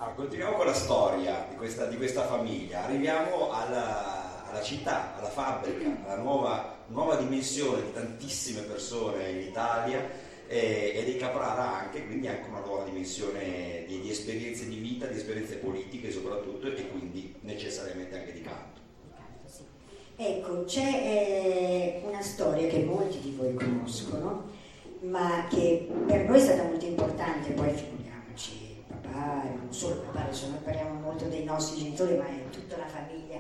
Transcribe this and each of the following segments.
Continuiamo con la storia di questa famiglia, arriviamo alla città, alla fabbrica, alla nuova dimensione di tantissime persone in Italia e dei Caprara anche, quindi anche una nuova dimensione di esperienze di vita, di esperienze politiche soprattutto, e quindi necessariamente anche di canto. Sì. Ecco, c'è una storia che molti di voi conoscono, ma che per noi è stata molto importante, poi figuriamoci, papà, non solo papà, adesso noi parliamo molto dei nostri genitori, ma è tutta la famiglia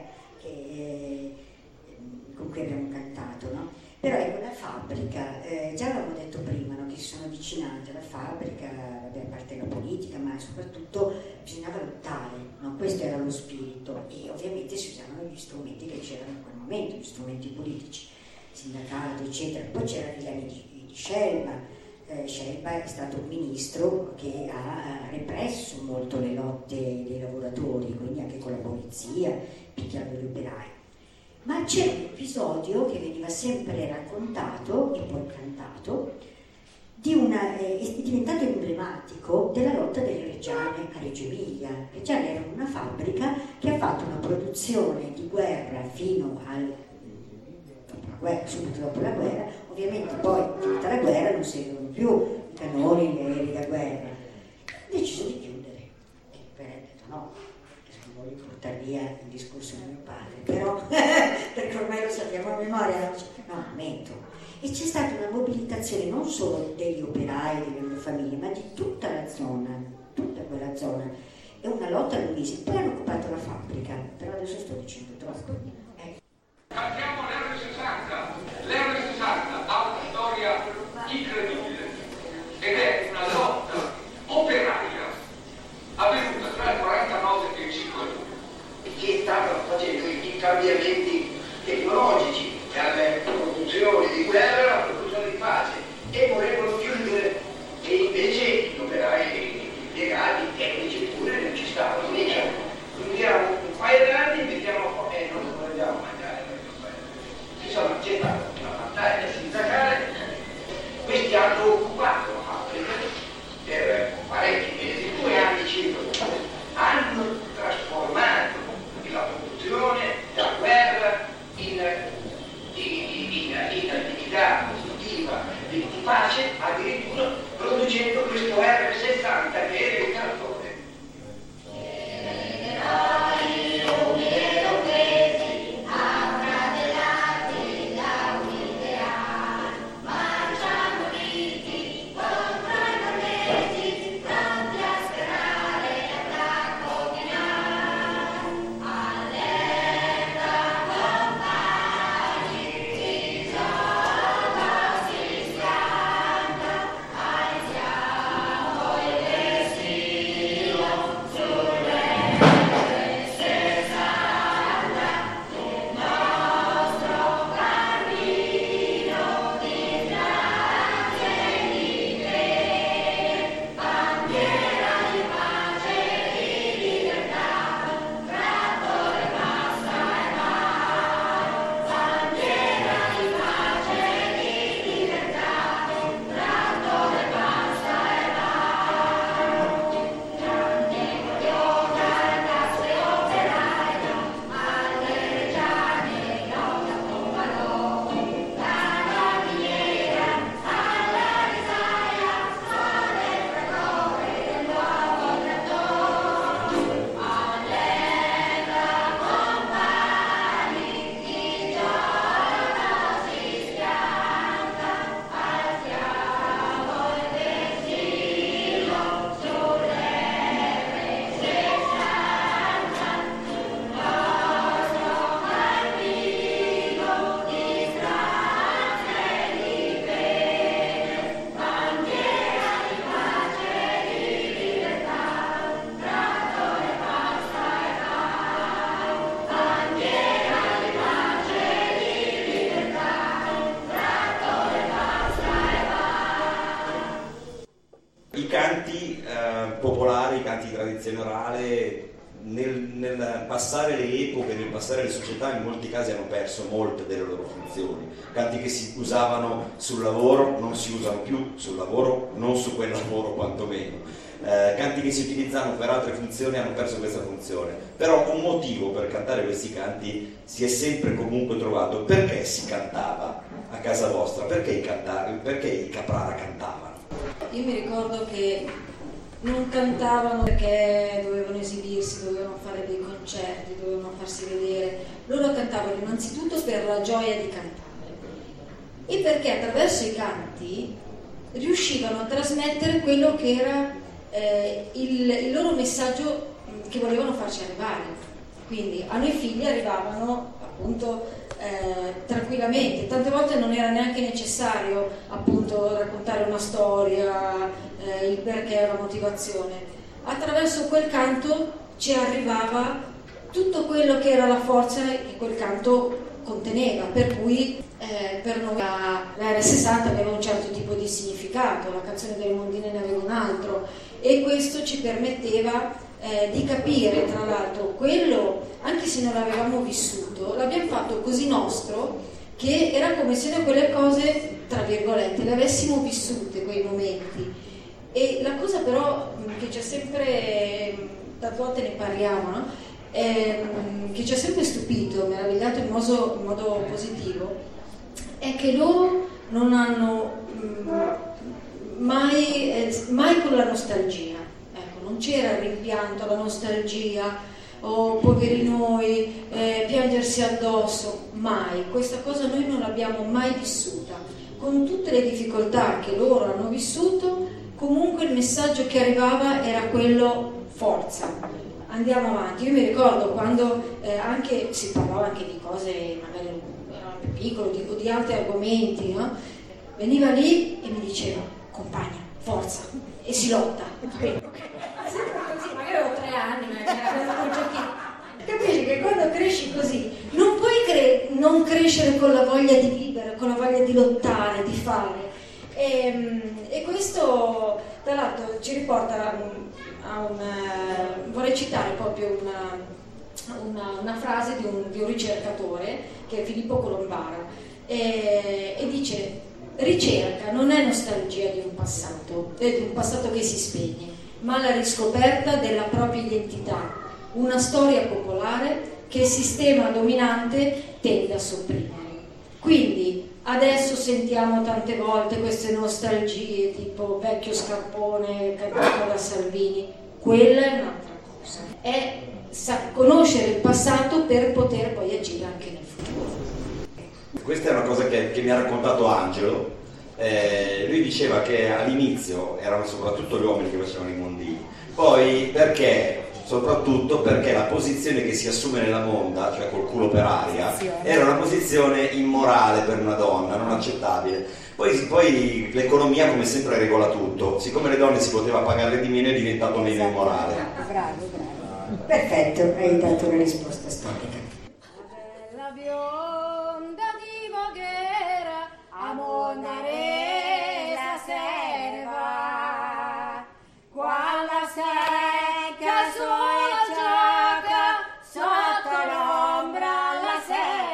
con cui abbiamo cantato, no? Però ecco, la fabbrica, già l'avevamo detto prima, no? Che si sono avvicinate alla fabbrica, vabbè, a parte la politica, ma soprattutto bisognava lottare, no? Questo era lo spirito, e ovviamente si usavano gli strumenti che c'erano in quel momento, gli strumenti politici, sindacato, eccetera. Poi c'era Villani di Scelba. Scelba è stato un ministro che ha represso molto le lotte dei lavoratori, quindi anche con la polizia, picchiando gli operai. Ma c'è un episodio che veniva sempre raccontato e poi cantato, è diventato emblematico della lotta delle Reggiane a Reggio Emilia. Reggiane era una fabbrica che ha fatto una produzione di guerra fino subito dopo la guerra. Ovviamente poi, finita la guerra, non seguono più i cannoni, gli aerei da guerra. Ha deciso di chiudere. E poi ha detto no, perché se non voglio portare via il discorso di mio padre, però, perché ormai lo sappiamo a memoria, no, metto. E c'è stata una mobilitazione non solo degli operai, delle loro famiglie, ma di tutta la zona, tutta quella zona. È una lotta lunghissima. Poi hanno occupato la fabbrica, però adesso sto dicendo troppo. Partiamo l'R60. L'R60 ha una storia incredibile ed è una lotta operaia avvenuta tra il 49 e il 52, che stavano facendo i cambiamenti tecnologici dalle produzioni di guerra alla produzione di pace e volevano chiudere, e invece gli operai, gli impiegati, tecnici pure non ci stavano. Chiudiamo un paio d'anni, vediamo non vogliamo mangiare. Insomma, c'è stata una battaglia sindacale, questi hanno occupato la fabbrica per parecchi mesi, 2 anni circa, hanno trasformato la produzione da guerra in attività costruttiva di pace, addirittura producendo questo R60 che era il cantone. orale nel passare le epoche, nel passare le società, in molti casi hanno perso molte delle loro funzioni. Canti che si usavano sul lavoro non si usano più sul lavoro, non su quel lavoro quantomeno. canti che si utilizzano per altre funzioni hanno perso questa funzione, però un motivo per cantare questi canti si è sempre comunque trovato. Perché si cantava a casa vostra? Perché i Caprara cantavano? Io mi ricordo che non cantavano perché dovevano esibirsi, dovevano fare dei concerti, dovevano farsi vedere. Loro cantavano innanzitutto per la gioia di cantare e perché attraverso i canti riuscivano a trasmettere quello che era il loro messaggio che volevano farci arrivare. Quindi a noi figli arrivavano appunto tranquillamente, tante volte non era neanche necessario appunto raccontare una storia, il perché, la motivazione. Attraverso quel canto ci arrivava tutto quello che era la forza che quel canto conteneva, per cui per noi la R60 aveva un certo tipo di significato, la canzone delle Mondine ne aveva un altro, e questo ci permetteva di capire, tra l'altro, quello, anche se non l'avevamo vissuto, l'abbiamo fatto così nostro che era come se noi quelle cose, tra virgolette, le avessimo vissute, quei momenti. E la cosa però che ci ha sempre, tante volte ne parliamo, no? Che ci ha sempre stupito, meravigliato in modo positivo, è che loro non hanno mai con la nostalgia. Non c'era il rimpianto, la nostalgia, oh poveri noi, piangersi addosso, mai. Questa cosa noi non l'abbiamo mai vissuta. Con tutte le difficoltà che loro hanno vissuto, comunque il messaggio che arrivava era quello: forza, andiamo avanti. Io mi ricordo quando anche si parlava anche di cose magari erano più piccole o di altri argomenti, no? Veniva lì e mi diceva: compagna, forza, e si lotta. Sempre così, magari avevo 3 anni, capisci che quando cresci così non puoi non crescere con la voglia di vivere, con la voglia di lottare, di fare, e questo tra l'altro ci riporta vorrei citare proprio una frase di un ricercatore che è Filippo Colombara, e dice: ricerca non è nostalgia di un passato che si spegne, ma la riscoperta della propria identità, una storia popolare che il sistema dominante tende a sopprimere. Quindi adesso sentiamo tante volte queste nostalgie tipo vecchio scarpone cantato da Salvini. Quella è un'altra cosa, è conoscere il passato per poter poi agire anche nel futuro. Questa è una cosa che mi ha raccontato Angelo. Lui diceva che all'inizio erano soprattutto gli uomini che facevano i mondini, poi soprattutto perché la posizione che si assume nella monda, cioè col culo per aria, era una posizione immorale per una donna, non accettabile. Poi l'economia come sempre regola tutto, siccome le donne si poteva pagare di meno è diventato meno immorale. Bravo. Perfetto, hai dato una risposta storica. La bionda di Voghera a Monaresa se va, quando secca sul gioco sotto l'ombra la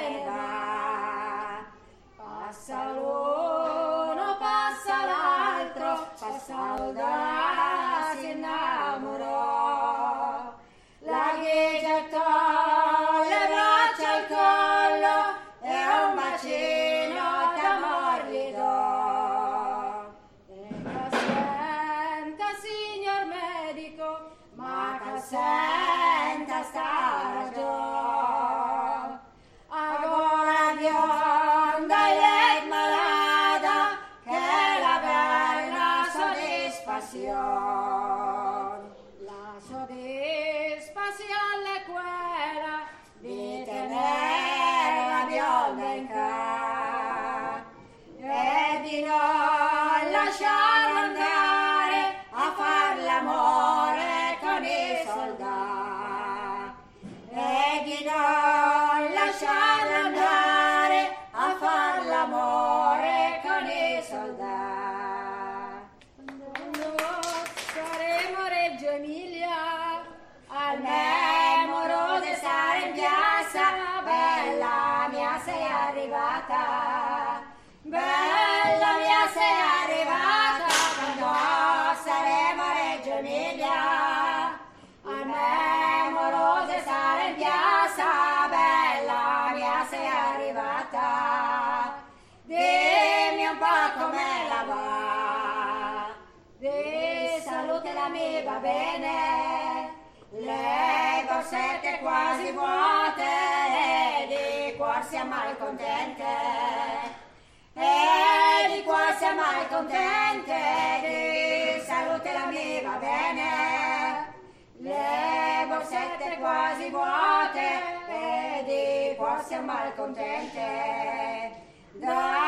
sera, passa l'uno, passa l'altro, passa l'altro, si innamorò, la che gettò le braccia al collo e un bacino d'amor gli do. E che senta, signor medico, ma che senta sta ragione. Agora bionda e malata, che la bella soddisfazione. La soddisfazione è quella di tenere la bionda in casa e di non lasciare andare a far l'amore con i soldati, e di non lasciare andare a far l'amore con i soldati. Quando saremo a Reggio Emilia, al memoro di stare in piazza, bella mia sei arrivata, bella mia sei arrivata, quando saremo a Reggio Emilia. la mi va bene, le borsette quasi vuote e di cuor siamo malcontente, e di cuor siamo malcontente, di salute la mi va bene, le borsette quasi vuote e di cuor siamo malcontente.